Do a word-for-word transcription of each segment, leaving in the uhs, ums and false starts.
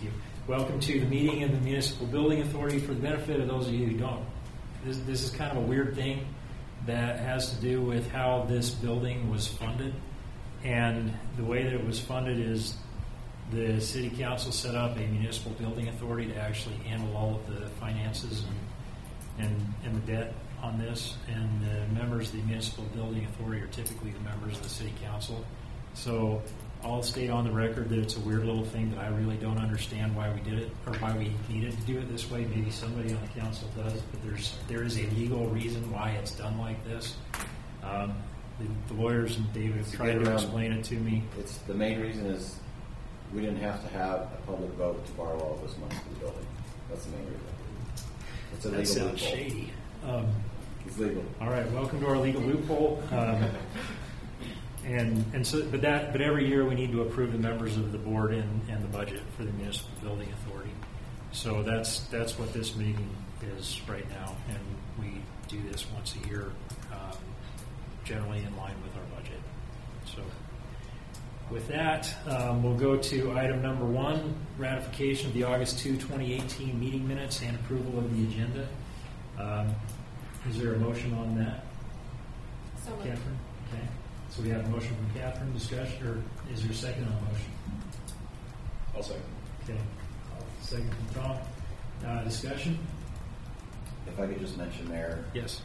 you. Welcome to the meeting of the Municipal Building Authority. For the benefit of those of you who don't, this, this is kind of a weird thing that has to do with how this building was funded. And the way that it was funded is the City Council set up a Municipal Building Authority to actually handle all of the finances and, and, and the debt on this. And the members of the Municipal Building Authority are typically the members of the City Council. So I'll state on the record that it's a weird little thing that I really don't understand why we did it or why we needed to do it this way. Maybe somebody on the council does, but there's there is a legal reason why it's done like this. Um, the, the lawyers and David have tried to explain it to me. It's the main reason is we didn't have to have a public vote to borrow all this money for the building. That's the main reason. It's a that legal sounds loophole. shady. Um, it's legal. All right, welcome to our legal loophole. Um, And and so, but that, but every year we need to approve the members of the board and, and the budget for the Municipal Building Authority. So that's that's what this meeting is right now, and we do this once a year, um, generally in line with our budget. So, with that, um, we'll go to item number one: ratification of the August second, twenty eighteen meeting minutes and approval of the agenda. Um, is there a motion on that, So Catherine? Okay. So we have a motion from Catherine, discussion, or is there a second on the motion? I'll second. Okay. Second from Tom. Uh, discussion? If I could just mention, Mayor, Yes.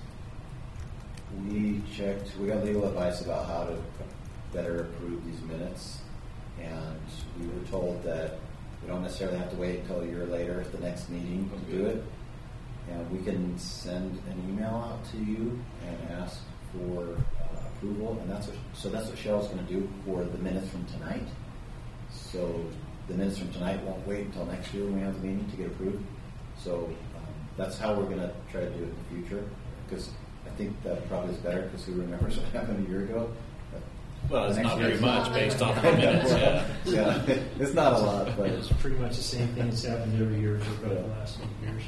we checked, we got legal advice about how to better approve these minutes, and we were told that we don't necessarily have to wait until a year later at the next meeting to do it. And we can send an email out to you and ask for uh, approval, and that's what, so that's what Cheryl's going to do for the minutes from tonight. So the minutes from tonight won't wait until next year when we have the meeting to get approved. So um, that's how we're going to try to do it in the future, because I think that probably is better, because who remembers what happened a year ago? Well, it's Next not year very is much not- based off the minutes, yeah. Yeah, it's not a lot, but It's pretty much the same thing that's happened every year for about the last few years.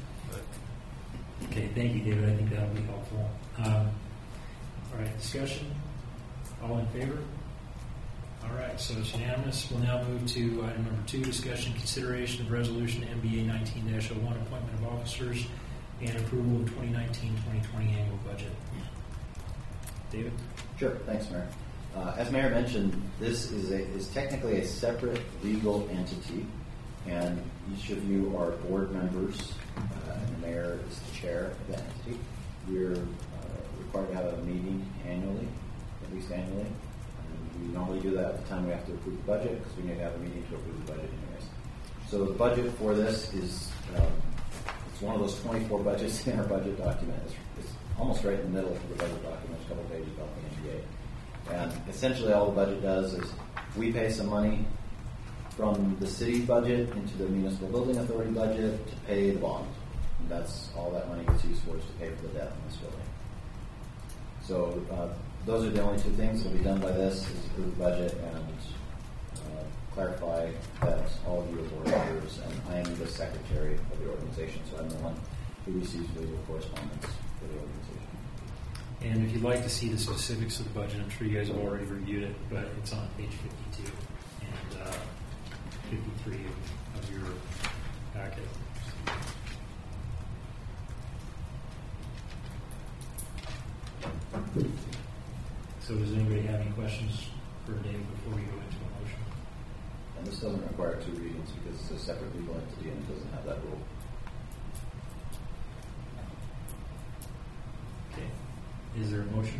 Okay, thank you, David. I think that'll be helpful. Um, all right, discussion? All in favor? All right, so it's unanimous. We'll now move to item number two, discussion, consideration of resolution M B A nineteen dash oh one, appointment of officers, and approval of twenty nineteen twenty twenty annual budget. David? Sure, thanks, Mayor. Uh, as Mayor mentioned, this is a, is technically a separate legal entity, and each of you are board members, uh, and the mayor is the chair of the entity. We're uh, required to have a meeting annually, at least annually. And we normally do that at the time we have to approve the budget, because we need to have a meeting to approve the budget anyways. So the budget for this is um, it's one of those twenty-four budgets in our budget document. It's, it's almost right in the middle of the budget document, a couple of pages about the M B A. And essentially all the budget does is we pay some money from the city budget into the Municipal Building Authority budget to pay the bond. And that's all that money gets used for, is to pay for the debt in this building. So uh, those are the only two things that will be done by this, is approve the budget and uh, clarify that all of you are board members, and I am the secretary of the organization, so I'm the one who receives legal correspondence for the organization. And if you'd like to see the specifics of the budget, I'm sure you guys have already reviewed it, but it's on page fifty-two and uh, fifty-three of, of your packet. So does anybody have any questions for Dave before we go into a motion? And this doesn't require two readings because it's a separate legal entity and it doesn't have that rule. Okay. Is there a motion?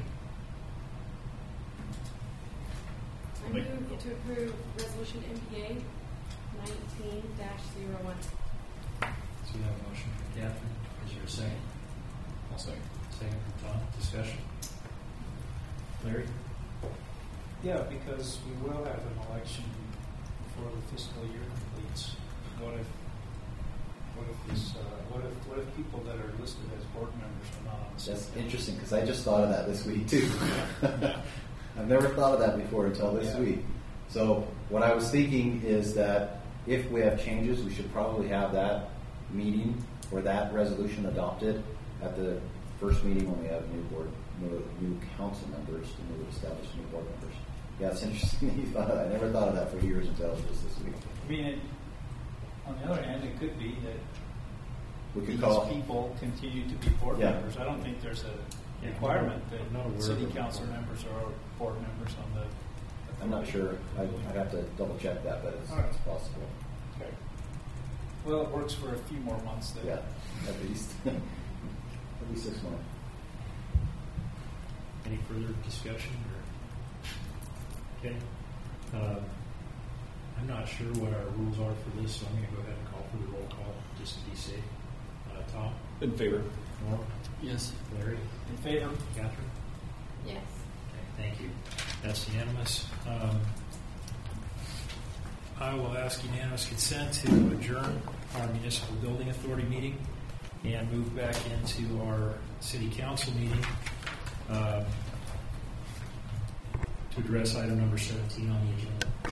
I move to approve resolution M P A nineteen dash zero one. So we have a motion from Catherine. Is there a second? I'll second. Second from Tom. Discussion. Larry? Yeah, because we will have an election before the fiscal year completes. What if, what if this, uh, what if, what if people that are listed as board members are not on the That's city? interesting because I just thought of that this week too. I've never thought of that before until this Yeah. week. So what I was thinking is that if we have changes, we should probably have that meeting or that resolution adopted at the first meeting when we have new board, new, new council members, and new established new board members. Yeah, it's interesting that you thought of that. I never thought of that for years until just this week. I mean, it, On the other hand, it could be that We could these call, people continue to be board Yeah. members. I don't think there's a Yeah, requirement I'm not aware that of city it. council members are board members on the. I'm not sure, I, I'd have to double check that, but it's, All right. it's possible. Okay. Well, it works for a few more months then. Yeah, at least, at least six months. Any further discussion? Or? Okay. Um, I'm not sure what our rules are for this, so I'm going to go ahead and call for the roll call just to be safe. Uh, Tom? In favor. Norm? Yes. Larry? In favor? Catherine? Yes. Okay, thank you. That's unanimous. Um, I will ask unanimous consent to adjourn our municipal building authority meeting and move back into our city council meeting um, to address item number seventeen on the agenda.